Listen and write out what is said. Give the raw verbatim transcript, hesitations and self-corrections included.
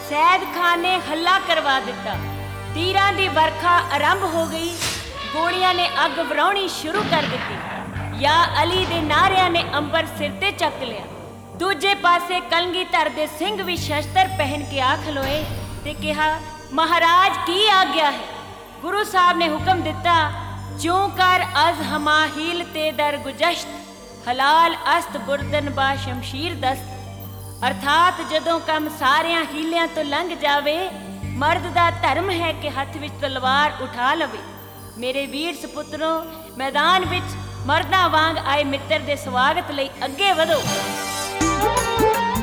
सैद खान ने हल्ला करवा दिता। तीरां दी वर्खा आरंभ हो गई। गोलियां ने अग वराउणी शुरू कर दी। या अली दे नारियां ने अंबर सिर ते चक लिया। दूजे पासे कलगीधर दे सिंह भी शस्त्र पहन के आ खलोए ते कहा, महाराज की आज्ञा है। गुरु साहब ने हुक्म दिता, ज्यों कर अज हमाहील ते दर गुजश्त, हलाल अस्त बुरदन बा शमशीर दस्त। अर्थात जदों कम सारियां हीलियां तो लंघ जावे, मर्द दा धर्म है कि हथ विच तलवार उठा लवे। मेरे वीर सपुत्रों, मैदान विच मर्दां वांग आए मित्र दे स्वागत लई अगे वधो।